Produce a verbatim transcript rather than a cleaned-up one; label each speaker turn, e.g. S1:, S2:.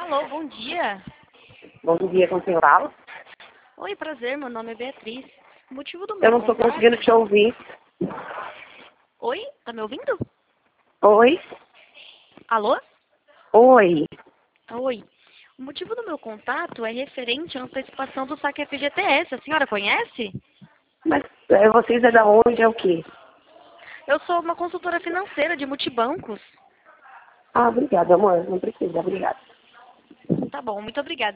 S1: Alô, bom dia.
S2: Bom dia, com quem fala?
S1: Oi, prazer, meu nome é Beatriz. O motivo do meu
S2: Eu não estou
S1: contato...
S2: conseguindo te ouvir.
S1: Oi, tá me ouvindo?
S2: Oi?
S1: Alô?
S2: Oi.
S1: Oi. O motivo do meu contato é referente à antecipação do saque F G T S. A senhora conhece?
S2: Mas é, vocês é da onde? É o quê?
S1: Eu sou uma consultora financeira de multibancos.
S2: Ah, obrigada, amor. Não precisa, obrigada.
S1: Tá bom, muito obrigada.